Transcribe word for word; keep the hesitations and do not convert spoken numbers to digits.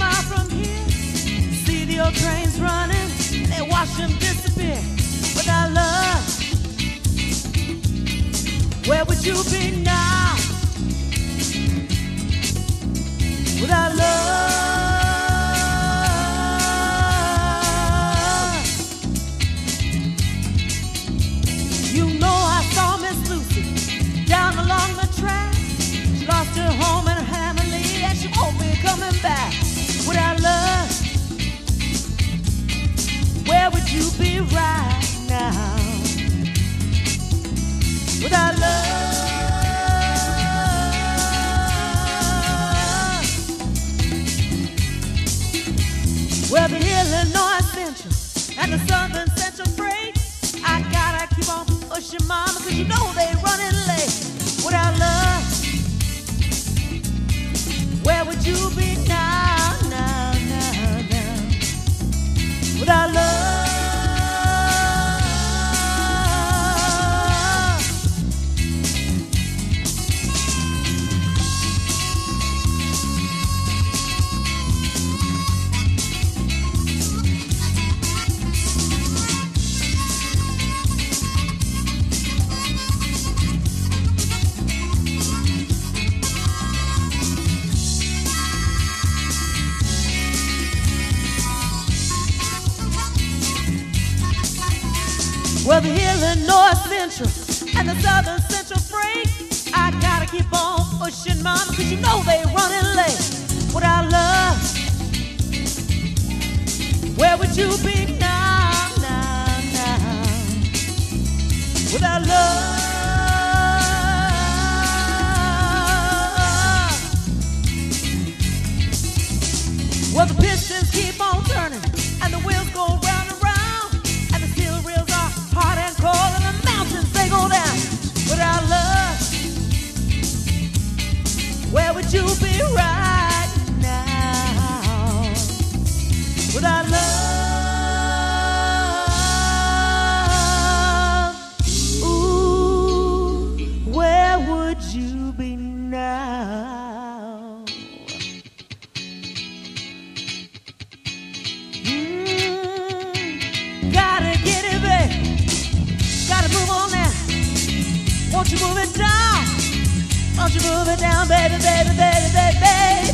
mile from here, see the old trains running, they watch them disappear. Without love, where would you be now? Without love, you know I saw Miss Lucy down along the track. She lost her home and her family, and she won't be coming back. Without love, where would you be right now? Without love, well, the Illinois Central and the Southern Central Freight, I gotta keep on pushing, mama, cause you know they running late. Without love, where would you be now, now, now, now? Without love, well, the Illinois Central and the Southern Central Freight, I gotta keep on pushing, mama, cause you know they running late. Without love, where would you be now, now, now? Without love, well, the pistons keep on turning and the wheels go round and round, and the steel reels are hot and cold, and the mountains they go down. Without love, where would you be right now? Without love, ooh, where would you be now? Mm, gotta get it, baby. Gotta move on now. Won't you move it down? Won't you move it down, baby, baby, baby, baby, baby?